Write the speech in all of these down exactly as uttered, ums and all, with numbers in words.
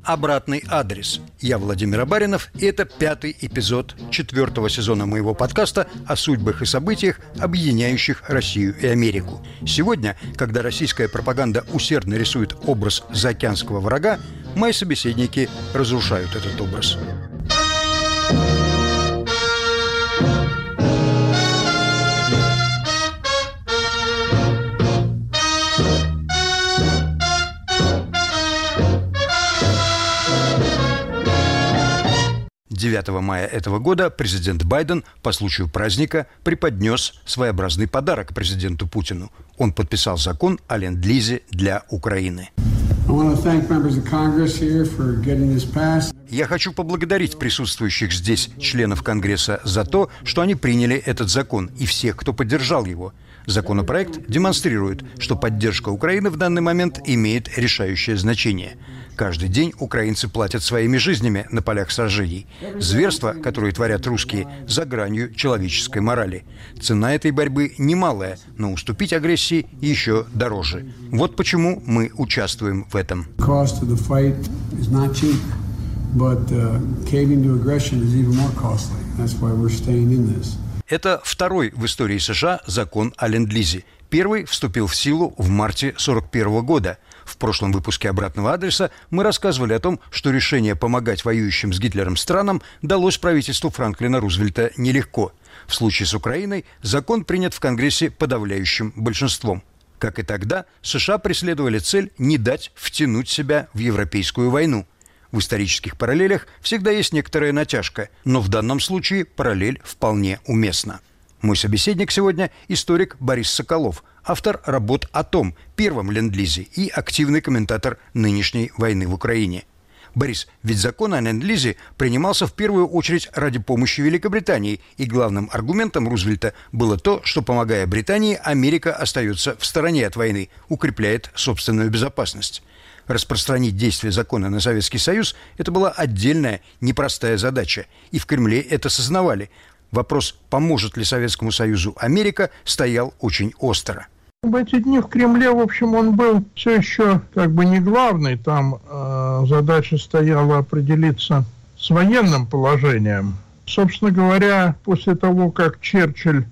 «Обратный адрес». Я Владимир Абаринов, и это пятый эпизод четвертого сезона моего подкаста о судьбах и событиях, объединяющих Россию и Америку. Сегодня, когда российская пропаганда усердно рисует образ заокеанского врага, мои собеседники разрушают этот образ. девятого мая этого года президент Байден по случаю праздника преподнес своеобразный подарок президенту Путину. Он подписал закон о ленд-лизе для Украины. Я хочу поблагодарить присутствующих здесь членов Конгресса за то, что они приняли этот закон, и всех, кто поддержал его. Законопроект демонстрирует, что поддержка Украины в данный момент имеет решающее значение. Каждый день украинцы платят своими жизнями на полях сражений. Зверства, которые творят русские, за гранью человеческой морали. Цена этой борьбы немалая, но уступить агрессии еще дороже. Вот почему мы участвуем в этом. Это второй в истории США закон о ленд-лизе. Первый вступил в силу в марте сорок первого года. В прошлом выпуске «Обратного адреса» мы рассказывали о том, что решение помогать воюющим с Гитлером странам далось правительству Франклина Рузвельта нелегко. В случае с Украиной закон принят в Конгрессе подавляющим большинством. Как и тогда, США преследовали цель не дать втянуть себя в европейскую войну. В исторических параллелях всегда есть некоторая натяжка, но в данном случае параллель вполне уместна. Мой собеседник сегодня – историк Борис Соколов, автор работ о том, первом ленд-лизе и активный комментатор нынешней войны в Украине. Борис, ведь закон о ленд-лизе принимался в первую очередь ради помощи Великобритании, и главным аргументом Рузвельта было то, что, помогая Британии, Америка остается в стороне от войны, укрепляет собственную безопасность. Распространить действие закона на Советский Союз – это была отдельная, непростая задача, и в Кремле это сознавали. Вопрос, поможет ли Советскому Союзу Америка, стоял очень остро. В эти дни в Кремле, в общем, он был все еще как бы не главный. Там э, задача стояла определиться с военным положением. Собственно говоря, после того, как Черчилль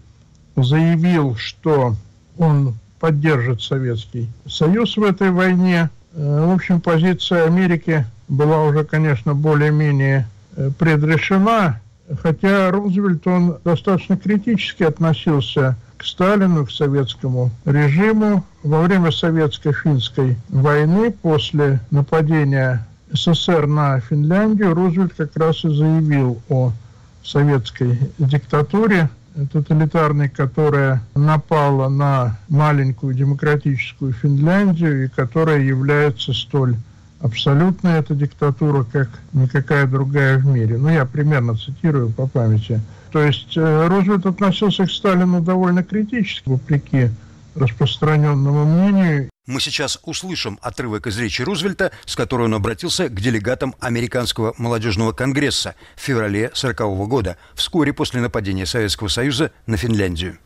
заявил, что он поддержит Советский Союз в этой войне, э, в общем, позиция Америки была уже, конечно, более-менее э, предрешена. Хотя Рузвельт, он достаточно критически относился к Сталину, к советскому режиму. Во время советско-финской войны, после нападения СССР на Финляндию, Рузвельт как раз и заявил о советской диктатуре, тоталитарной, которая напала на маленькую демократическую Финляндию и которая является столь абсолютная эта диктатура, как никакая другая в мире. Ну, я примерно цитирую по памяти. То есть э, Рузвельт относился к Сталину довольно критически, вопреки распространенному мнению. Мы сейчас услышим отрывок из речи Рузвельта, с которой он обратился к делегатам Американского молодежного конгресса в феврале сорокового года, вскоре после нападения Советского Союза на Финляндию.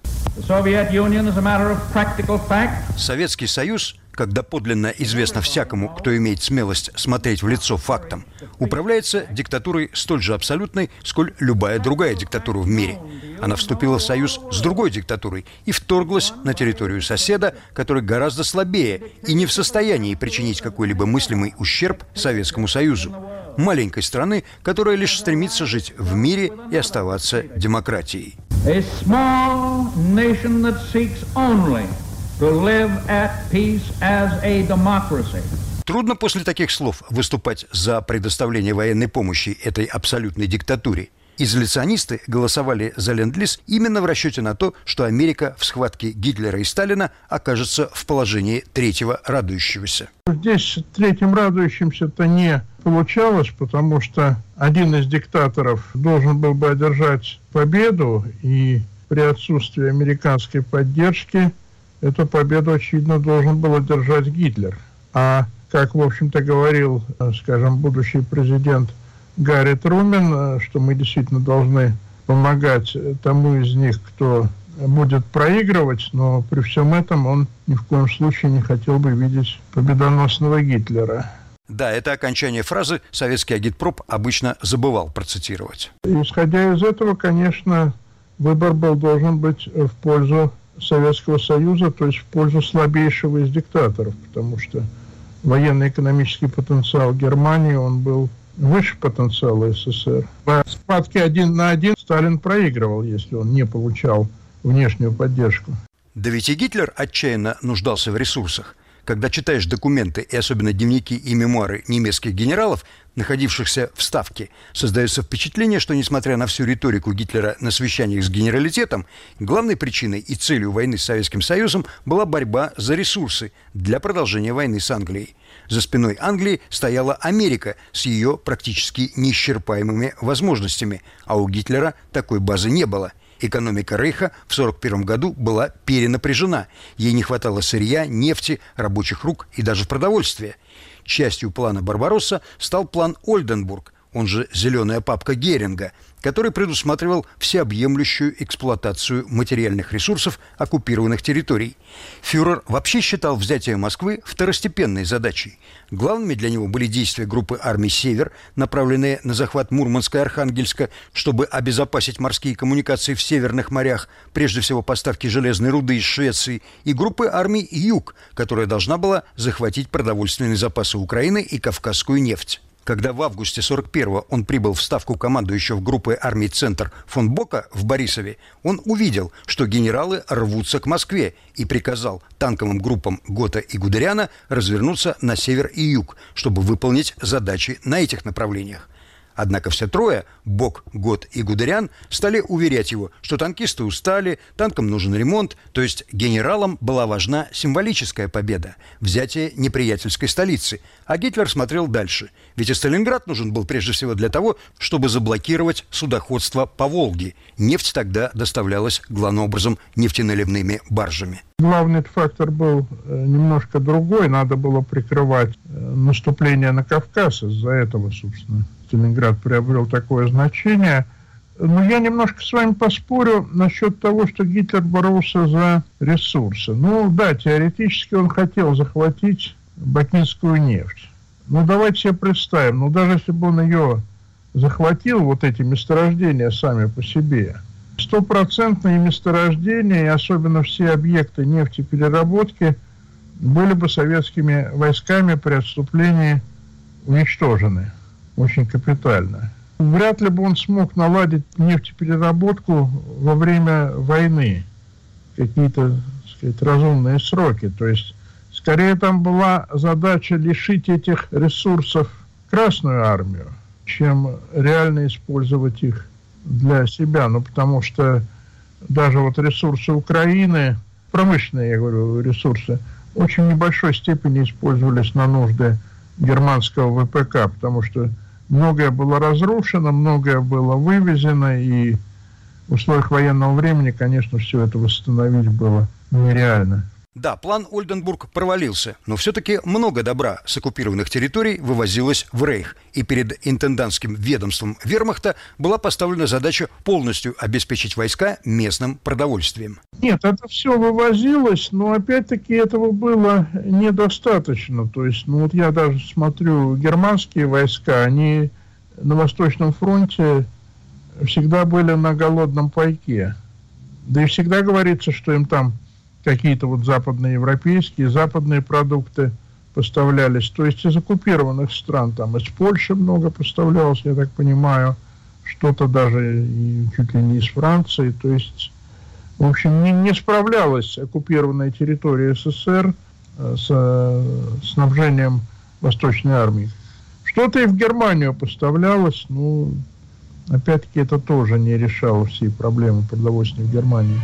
Советский Союз, как доподлинно известно всякому, кто имеет смелость смотреть в лицо фактам, управляется диктатурой столь же абсолютной, сколь любая другая диктатура в мире. Она вступила в союз с другой диктатурой и вторглась на территорию соседа, который гораздо слабее и не в состоянии причинить какой-либо мыслимый ущерб Советскому Союзу. Маленькой страны, которая лишь стремится жить в мире и оставаться демократией. Трудно после таких слов выступать за предоставление военной помощи этой абсолютной диктатуре. Изоляционисты голосовали за ленд-лиз именно в расчете на то, что Америка в схватке Гитлера и Сталина окажется в положении третьего радующегося. Здесь третьим радующимся-то не получалось, потому что один из диктаторов должен был бы одержать победу, и при отсутствии американской поддержки эту победу, очевидно, должен был одержать Гитлер. А, как, в общем-то, говорил, скажем, будущий президент Гарри Трумэн, что мы действительно должны помогать тому из них, кто будет проигрывать, но при всем этом он ни в коем случае не хотел бы видеть победоносного Гитлера. Да, это окончание фразы советский агитпроп обычно забывал процитировать. Исходя из этого, конечно, выбор был должен быть в пользу Советского Союза, то есть в пользу слабейшего из диктаторов, потому что военно-экономический потенциал Германии, он был выше потенциала СССР. В схватке один на один Сталин проигрывал, если он не получал внешнюю поддержку. Да ведь и Гитлер отчаянно нуждался в ресурсах. Когда читаешь документы и особенно дневники и мемуары немецких генералов, находившихся в Ставке, создается впечатление, что, несмотря на всю риторику Гитлера на совещаниях с генералитетом, главной причиной и целью войны с Советским Союзом была борьба за ресурсы для продолжения войны с Англией. За спиной Англии стояла Америка с ее практически неисчерпаемыми возможностями, а у Гитлера такой базы не было. Экономика Рейха в сорок первом году была перенапряжена. Ей не хватало сырья, нефти, рабочих рук и даже продовольствия. Частью плана «Барбаросса» стал план «Ольденбург», он же «Зеленая папка Геринга», который предусматривал всеобъемлющую эксплуатацию материальных ресурсов оккупированных территорий. Фюрер вообще считал взятие Москвы второстепенной задачей. Главными для него были действия группы армий «Север», направленные на захват Мурманска и Архангельска, чтобы обезопасить морские коммуникации в северных морях, прежде всего поставки железной руды из Швеции, и группы армий «Юг», которая должна была захватить продовольственные запасы Украины и кавказскую нефть. Когда в августе сорок первого он прибыл в ставку командующего группы армий «Центр» фон Бока в Борисове, он увидел, что генералы рвутся к Москве, и приказал танковым группам Гота и Гудериана развернуться на север и юг, чтобы выполнить задачи на этих направлениях. Однако все трое, Бок, Гот и Гудериан, стали уверять его, что танкисты устали, танкам нужен ремонт, то есть генералам была важна символическая победа, взятие неприятельской столицы. А Гитлер смотрел дальше, ведь и Сталинград нужен был прежде всего для того, чтобы заблокировать судоходство по Волге. Нефть тогда доставлялась главным образом нефтеналивными баржами. Главный фактор был немножко другой, надо было прикрывать наступление на Кавказ, из-за этого, собственно, Сталинград приобрел такое значение. Но я немножко с вами поспорю насчет того, что Гитлер боролся за ресурсы. Ну да, теоретически он хотел захватить бакинскую нефть. Ну давайте себе представим, ну даже если бы он ее захватил, вот эти месторождения сами по себе, стопроцентные месторождения, и особенно все объекты нефтепереработки, были бы советскими войсками при отступлении уничтожены очень капитально. Вряд ли бы он смог наладить нефтепереработку во время войны, какие-то, так сказать, разумные сроки. То есть, скорее там была задача лишить этих ресурсов Красную армию, чем реально использовать их для себя. Ну, потому что даже вот ресурсы Украины, промышленные, я говорю, ресурсы, в очень небольшой степени использовались на нужды германского ВПК, потому что многое было разрушено, многое было вывезено, и в условиях военного времени, конечно, все это восстановить было нереально. Да, план Ольденбург провалился, но все-таки много добра с оккупированных территорий вывозилось в Рейх, и перед интендантским ведомством вермахта была поставлена задача полностью обеспечить войска местным продовольствием. Нет, это все вывозилось, но опять-таки этого было недостаточно. То есть, ну вот я даже смотрю, германские войска, они на Восточном фронте всегда были на голодном пайке. Да и всегда говорится, что им там какие-то вот западноевропейские, западные продукты поставлялись, то есть из оккупированных стран, там из Польши много поставлялось, я так понимаю, что-то даже и чуть ли не из Франции, то есть, в общем, не, не справлялась оккупированная территория СССР с э, снабжением Восточной армии. Что-то и в Германию поставлялось, но, опять-таки, это тоже не решало всей проблемы продовольствия в Германии.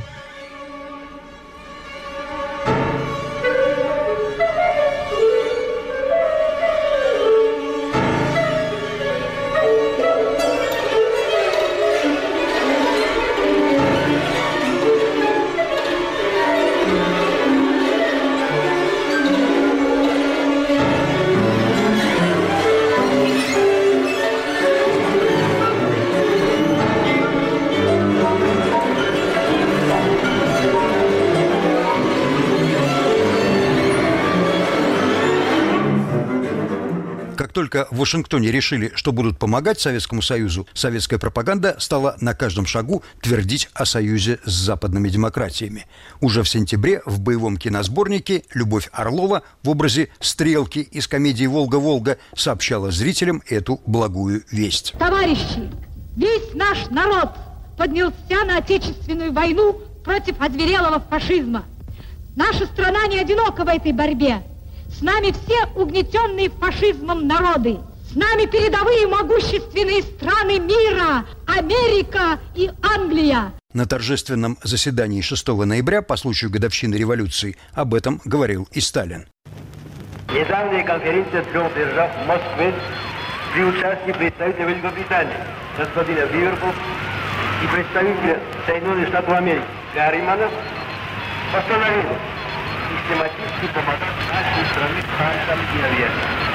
только в Вашингтоне решили, что будут помогать Советскому Союзу, советская пропаганда стала на каждом шагу твердить о союзе с западными демократиями. Уже в сентябре в боевом киносборнике Любовь Орлова в образе Стрелки из комедии «Волга-Волга» сообщала зрителям эту благую весть. Товарищи, весь наш народ поднялся на Отечественную войну против озверелого фашизма. Наша страна не одинока в этой борьбе. С нами все угнетенные фашизмом народы. С нами передовые могущественные страны мира, Америка и Англия. На торжественном заседании шестого ноября по случаю годовщины революции об этом говорил и Сталин. Недавняя конференция трех держав в Москве при участии представителя Великобритании господина Биверпулс и представителя Соединенных Штатов Америки Гарримана постановила систематически помогать нашей стране танкам и авиации.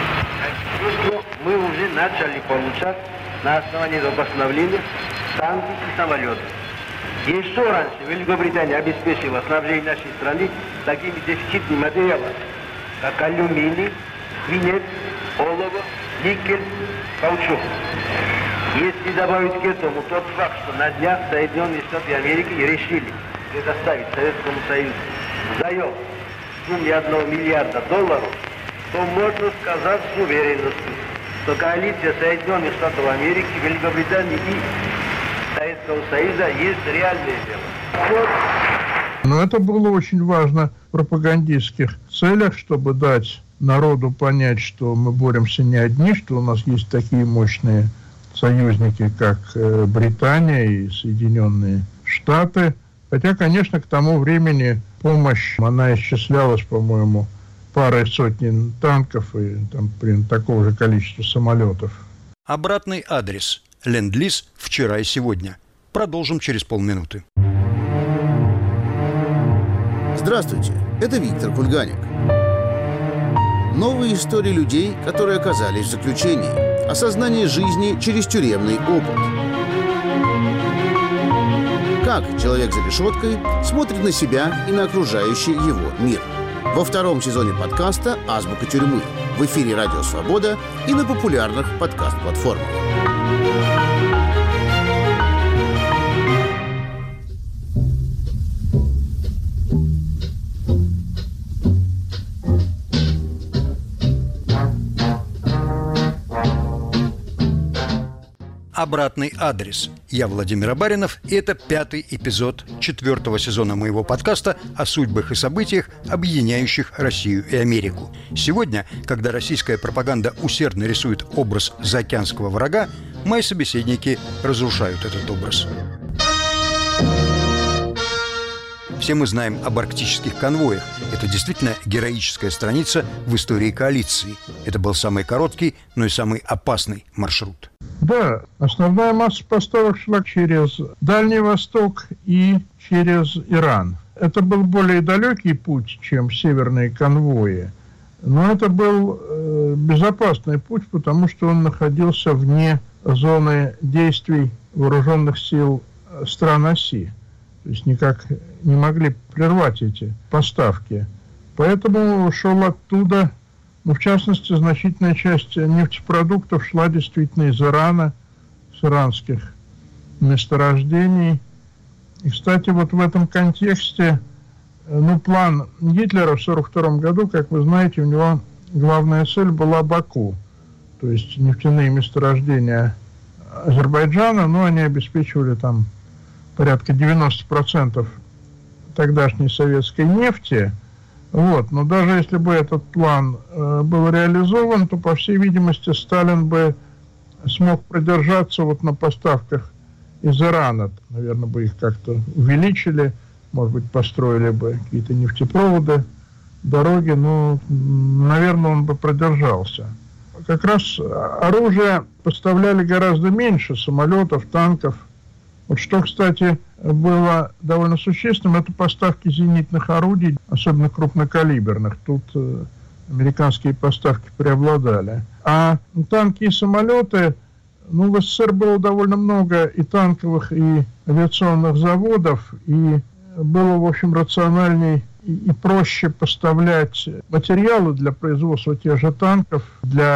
Мы уже начали получать на основании этого постановления танки и самолеты. Еще раньше Великобритания обеспечила снабжение нашей страны такими дефицитными материалами, как алюминий, свинец, олово, никель, каучук. Если добавить к этому тот факт, что на днях Соединенные Штаты Америки решили предоставить Советскому Союзу заем в сумме одного миллиарда долларов, то можно сказать с уверенностью, что коалиция Соединенных Штатов Америки, Великобритании и Советского Союза есть реальное дело. Вот. Но это было очень важно в пропагандистских целях, чтобы дать народу понять, что мы боремся не одни, что у нас есть такие мощные союзники, как Британия и Соединенные Штаты. Хотя, конечно, к тому времени помощь, она исчислялась, по-моему, парой сотен танков и там, примерно такого же количества самолетов. Обратный адрес. Ленд-лиз вчера и сегодня. Продолжим через полминуты. Здравствуйте, это Виктор Кульганик. Новые истории людей, которые оказались в заключении. Осознание жизни через тюремный опыт. Как человек за решеткой смотрит на себя и на окружающий его мир. Во втором сезоне подкаста «Азбука тюрьмы» в эфире «Радио Свобода» и на популярных подкаст-платформах. Обратный адрес. Я Владимир Абаринов, и это пятый эпизод четвертого сезона моего подкаста о судьбах и событиях, объединяющих Россию и Америку. Сегодня, когда российская пропаганда усердно рисует образ заокеанского врага, мои собеседники разрушают этот образ. Все мы знаем об арктических конвоях. Это действительно героическая страница в истории коалиции. Это был самый короткий, но и самый опасный маршрут. Да, основная масса поставок шла через Дальний Восток и через Иран. Это был более далекий путь, чем северные конвои. Но это был э, безопасный путь, потому что он находился вне зоны действий вооруженных сил стран оси. То есть никак не могли прервать эти поставки. Поэтому шел оттуда, ну, в частности, значительная часть нефтепродуктов шла действительно из Ирана, с иранских месторождений. И, кстати, вот в этом контексте, ну, план Гитлера в сорок втором году, как вы знаете, у него главная цель была Баку. То есть нефтяные месторождения Азербайджана, но они обеспечивали там порядка девяносто процентов тогдашней советской нефти. Вот. Но даже если бы этот план э, был реализован, то, по всей видимости, Сталин бы смог продержаться вот на поставках из Ирана. Наверное, бы их как-то увеличили, может быть, построили бы какие-то нефтепроводы, дороги, но, наверное, он бы продержался. Как раз оружие поставляли гораздо меньше, самолетов, танков. Вот что, кстати, было довольно существенным, это поставки зенитных орудий, особенно крупнокалиберных. Тут э, американские поставки преобладали. А танки и самолеты, ну, в СССР было довольно много и танковых, и авиационных заводов, и было, в общем, рациональней и, и проще поставлять материалы для производства тех же танков, для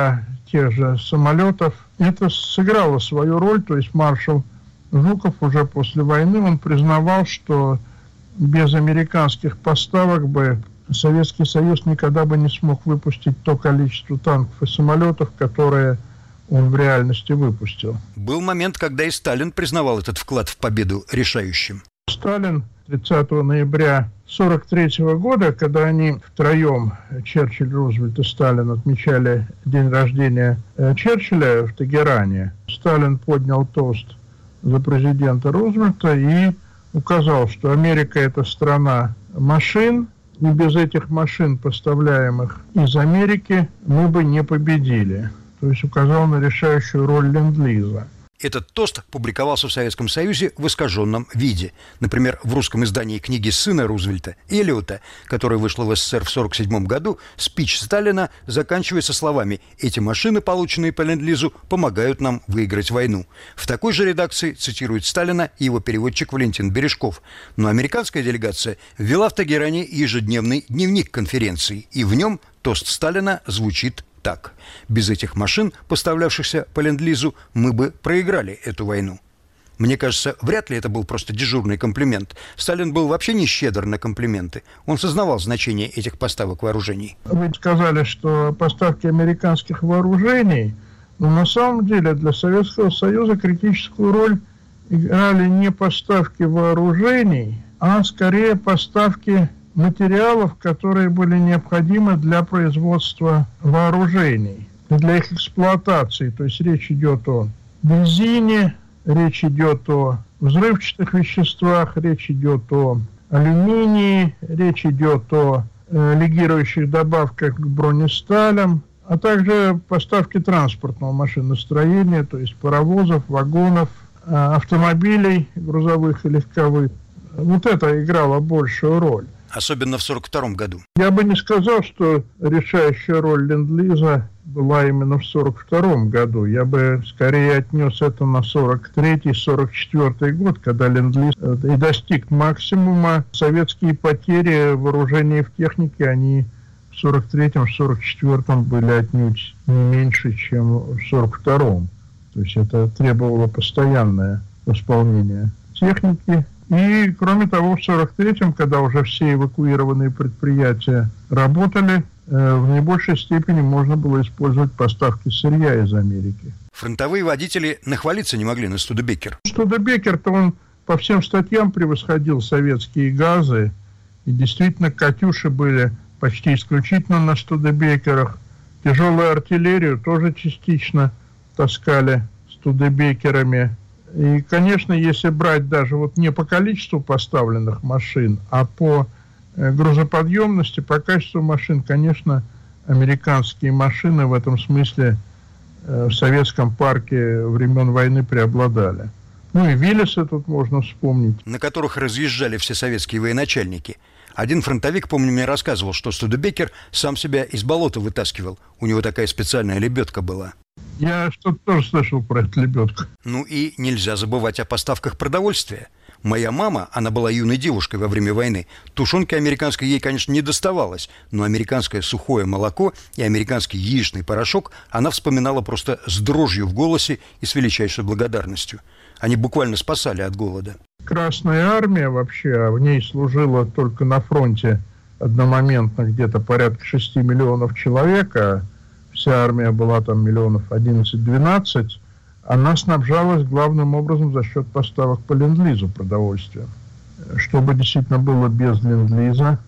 тех же самолетов. Это сыграло свою роль, то есть маршал Жуков уже после войны, он признавал, что без американских поставок бы Советский Союз никогда бы не смог выпустить то количество танков и самолетов, которые он в реальности выпустил. Был момент, когда и Сталин признавал этот вклад в победу решающим. Сталин тридцатого ноября сорок третьего года, когда они втроем, Черчилль, Рузвельт и Сталин, отмечали день рождения Черчилля в Тегеране, Сталин поднял тост за президента Рузвельта и указал, что Америка – это страна машин, и без этих машин, поставляемых из Америки, мы бы не победили. То есть указал на решающую роль ленд-лиза. Этот тост публиковался в Советском Союзе в искаженном виде. Например, в русском издании книги сына Рузвельта, Эллиота, которая вышла в СССР в сорок седьмом году, спич Сталина заканчивается словами «Эти машины, полученные по ленд-лизу, помогают нам выиграть войну». В такой же редакции цитирует Сталина и его переводчик Валентин Бережков. Но американская делегация ввела в Тегеране ежедневный дневник конференции, и в нем тост Сталина звучит так: без этих машин, поставлявшихся по ленд-лизу, мы бы проиграли эту войну. Мне кажется, вряд ли это был просто дежурный комплимент. Сталин был вообще не щедр на комплименты. Он сознавал значение этих поставок вооружений. Вы сказали, что поставки американских вооружений, но на самом деле для Советского Союза критическую роль играли не поставки вооружений, а скорее поставки материалов, которые были необходимы для производства вооружений, для их эксплуатации. То есть речь идет о бензине, речь идет о взрывчатых веществах, речь идет о алюминии, речь идет о э, легирующих добавках к бронесталям, а также поставки транспортного машиностроения, то есть паровозов, вагонов, э, автомобилей грузовых и легковых. Вот это играло большую роль. Особенно в сорок втором году. Я бы не сказал, что решающая роль ленд-лиза была именно в сорок втором году. Я бы скорее отнес это на сорок третий — сорок четвёртый год, когда ленд-лиз и достиг максимума. Советские потери в вооружении и в технике, они в сорок третьем — сорок четвёртом были отнюдь не меньше, чем в сорок втором. То есть это требовало постоянное восполнение техники. И, кроме того, в сорок третьем, когда уже все эвакуированные предприятия работали, э, в наибольшей степени можно было использовать поставки сырья из Америки. Фронтовые водители нахвалиться не могли на Студебекер. Студебекер-то он по всем статьям превосходил советские газы. И действительно, «Катюши» были почти исключительно на Студебекерах. Тяжелую артиллерию тоже частично таскали Студебекерами. И, конечно, если брать даже вот не по количеству поставленных машин, а по э, грузоподъемности, по качеству машин, конечно, американские машины в этом смысле э, в советском парке времен войны преобладали. Ну и Виллисы тут можно вспомнить. На которых разъезжали все советские военачальники. Один фронтовик, помню, мне рассказывал, что Студебекер сам себя из болота вытаскивал. У него такая специальная лебедка была. Я что-то тоже слышал про эту лебедку. Ну и нельзя забывать о поставках продовольствия. Моя мама, она была юной девушкой во время войны. Тушенки американской ей, конечно, не доставалось, но американское сухое молоко и американский яичный порошок она вспоминала просто с дрожью в голосе и с величайшей благодарностью. Они буквально спасали от голода. Красная армия вообще, а в ней служила только на фронте одномоментно где-то порядка шести миллионов человек, а вся армия была там миллионов одиннадцать-двенадцать, она снабжалась главным образом за счет поставок по ленд-лизу продовольствия. Что бы действительно было без ленд-лиза,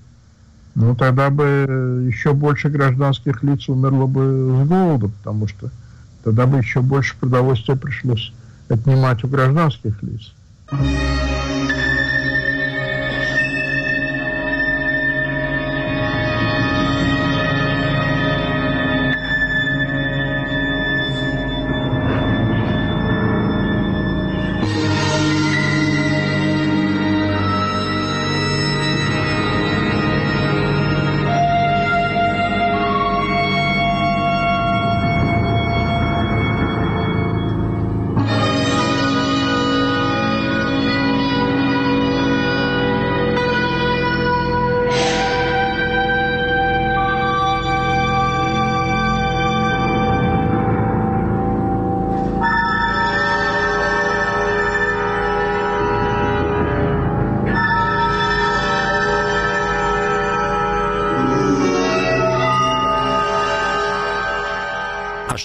ну тогда бы еще больше гражданских лиц умерло бы с голоду, потому что тогда бы еще больше продовольствия пришлось отнимать у гражданских лиц.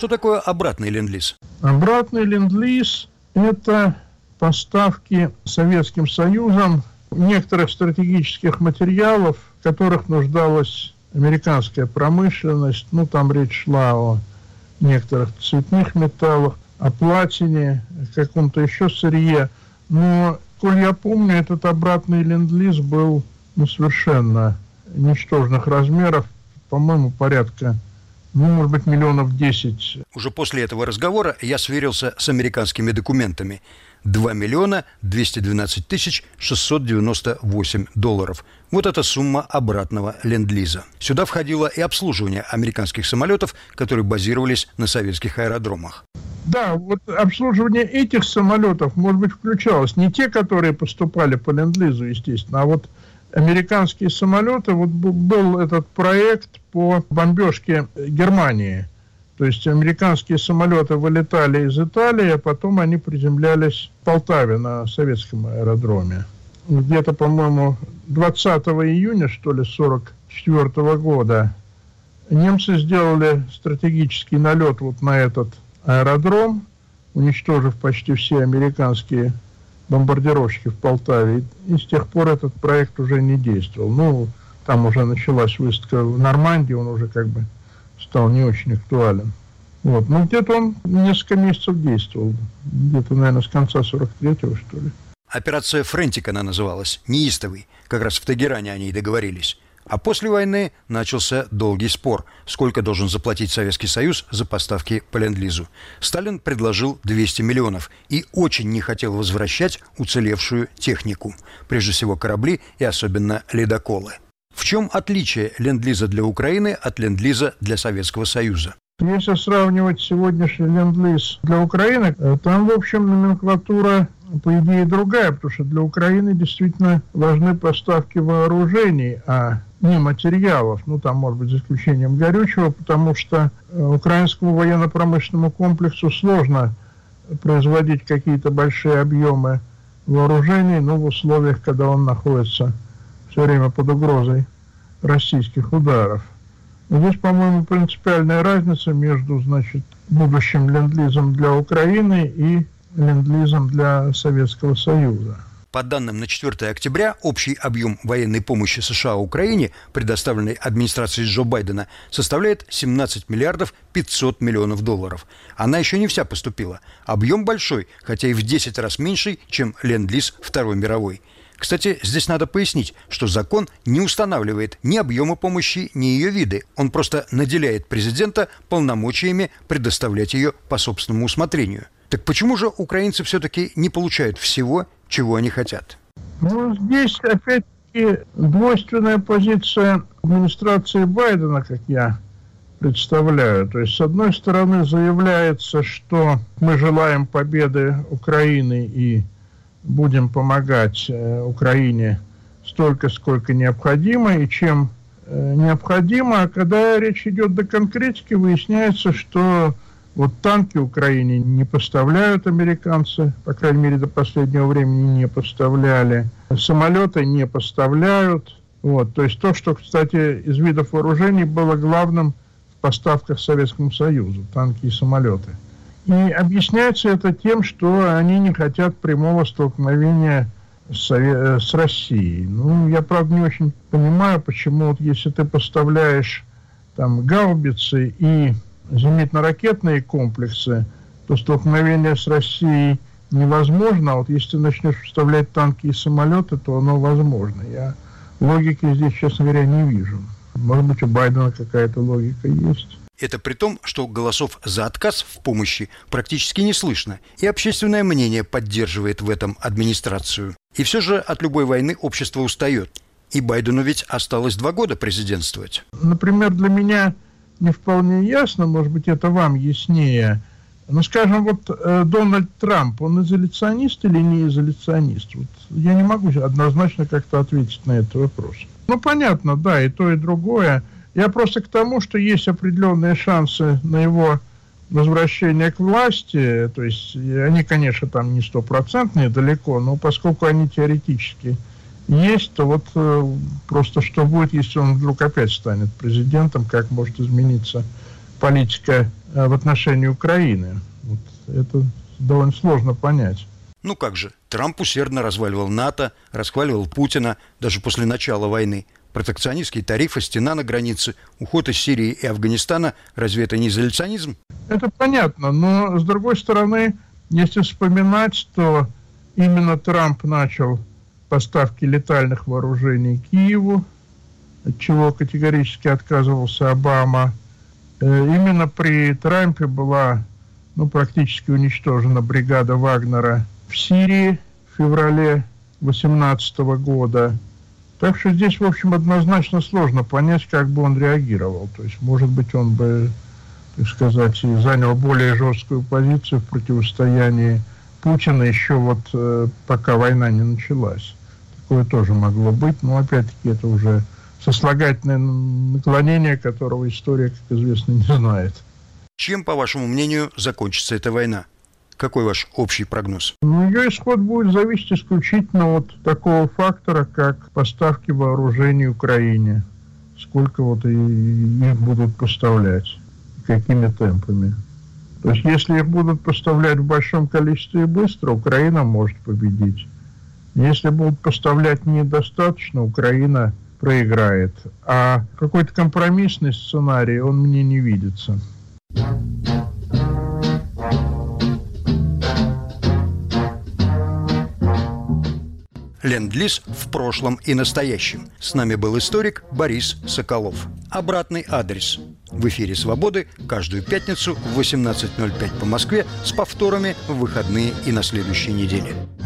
что такое обратный ленд-лиз? Обратный ленд-лиз – это поставки Советским Союзом некоторых стратегических материалов, в которых нуждалась американская промышленность. Ну, там речь шла о некоторых цветных металлах, о платине, каком-то еще сырье. Но, коль я помню, этот обратный ленд-лиз был ну, совершенно ничтожных размеров, по-моему, порядка, ну, может быть, миллионов десять. Уже после этого разговора я сверился с американскими документами. два миллиона двести двенадцать тысяч шестьсот девяносто восемь долларов. Вот эта сумма обратного ленд-лиза. Сюда входило и обслуживание американских самолетов, которые базировались на советских аэродромах. Да, вот обслуживание этих самолетов, может быть, включалось. Не те, которые поступали по ленд-лизу, естественно, а вот американские самолеты. Вот был этот проект по бомбежке Германии. То есть американские самолеты вылетали из Италии, а потом они приземлялись в Полтаве на советском аэродроме. Где-то, по-моему, двадцатого июня, что ли, сорок четвёртого года немцы сделали стратегический налет вот на этот аэродром, уничтожив почти все американские бомбардировщики в Полтаве. И с тех пор этот проект уже не действовал. Ну, там уже началась выставка в Нормандии, он уже как бы стал не очень актуален. Вот. Ну, где-то он несколько месяцев действовал. Где-то, наверное, с конца сорок третьего, что ли. Операция «Френтик» она называлась, неистовый. Как раз в Тегеране о ней договорились. А после войны начался долгий спор, сколько должен заплатить Советский Союз за поставки по ленд-лизу. Сталин предложил двести миллионов и очень не хотел возвращать уцелевшую технику. Прежде всего корабли и особенно ледоколы. В чем отличие ленд-лиза для Украины от ленд-лиза для Советского Союза? Если сравнивать сегодняшний ленд-лиз для Украины, там, в общем, номенклатура, по идее, другая, потому что для Украины действительно важны поставки вооружений, а не материалов, ну, там, может быть, за исключением горючего, потому что украинскому военно-промышленному комплексу сложно производить какие-то большие объемы вооружений, но в условиях, когда он находится все время под угрозой российских ударов. Здесь, по-моему, принципиальная разница между, значит, будущим ленд-лизом для Украины и ленд-лизом для Советского Союза. По данным на четвёртое октября, общий объем военной помощи США Украине, предоставленной администрацией Джо Байдена, составляет семнадцать миллиардов пятьсот миллионов долларов. Она еще не вся поступила. Объем большой, хотя и в десять раз меньший, чем ленд-лиз Второй мировой. Кстати, здесь надо пояснить, что закон не устанавливает ни объема помощи, ни ее виды. Он просто наделяет президента полномочиями предоставлять ее по собственному усмотрению. Так почему же украинцы все-таки не получают всего, чего они хотят? Ну, здесь, опять-таки, двойственная позиция администрации Байдена, как я представляю. То есть, с одной стороны, заявляется, что мы желаем победы Украины и будем помогать э, Украине столько, сколько необходимо и чем э, необходимо. А когда речь идет до конкретики, выясняется, что вот танки Украине не поставляют американцы, по крайней мере, до последнего времени не поставляли. Самолеты не поставляют. Вот. То есть то, что, кстати, из видов вооружений было главным в поставках Советскому Союзу, танки и самолеты. И объясняется это тем, что они не хотят прямого столкновения с, с Россией. Ну, я, правда, не очень понимаю, почему, вот если ты поставляешь там гаубицы и зенитно-ракетные комплексы, то столкновение с Россией невозможно, а вот если ты начнешь поставлять танки и самолеты, то оно возможно. Я логики здесь, честно говоря, не вижу. Может быть, у Байдена какая-то логика есть. Это при том, что голосов за отказ в помощи практически не слышно, и общественное мнение поддерживает в этом администрацию. И все же от любой войны общество устает. И Байдену ведь осталось два года президентствовать. Например, для меня не вполне ясно, может быть, это вам яснее. Ну, скажем, вот э, Дональд Трамп, он изоляционист или не изоляционист? Вот я не могу однозначно как-то ответить на этот вопрос. Ну, понятно, да, и то, и другое. Я просто к тому, что есть определенные шансы на его возвращение к власти. То есть они, конечно, там не стопроцентные далеко, но поскольку они теоретически есть, то вот э, просто что будет, если он вдруг опять станет президентом, как может измениться политика в отношении Украины. Вот это довольно сложно понять. Ну как же, Трамп усердно разваливал НАТО, расхваливал Путина даже после начала войны. Протекционистские тарифы, стена на границе, уход из Сирии и Афганистана – разве это не изоляционизм? Это понятно, но с другой стороны, если вспоминать, то именно Трамп начал поставки летальных вооружений Киеву, от чего категорически отказывался Обама. Именно при Трампе была ну, практически уничтожена бригада Вагнера в Сирии в феврале две тысячи восемнадцатого года. Так что здесь, в общем, однозначно сложно понять, как бы он реагировал. То есть, может быть, он бы, так сказать, и занял более жесткую позицию в противостоянии Путина еще вот э, пока война не началась. Такое тоже могло быть, но опять-таки это уже сослагательное наклонение, которого история, как известно, не знает. Чем, по вашему мнению, закончится эта война? Какой ваш общий прогноз? Ну, ее исход будет зависеть исключительно от такого фактора, как поставки вооружений Украине. Сколько вот и их будут поставлять, какими темпами. То есть, если их будут поставлять в большом количестве и быстро, Украина может победить. Если будут поставлять недостаточно, Украина проиграет. А какой-то компромиссный сценарий, он мне не видится. Ленд-лиз в прошлом и настоящем. С нами был историк Борис Соколов. Обратный адрес. В эфире «Свободы» каждую пятницу в восемнадцать ноль пять по Москве с повторами в выходные и на следующей неделе.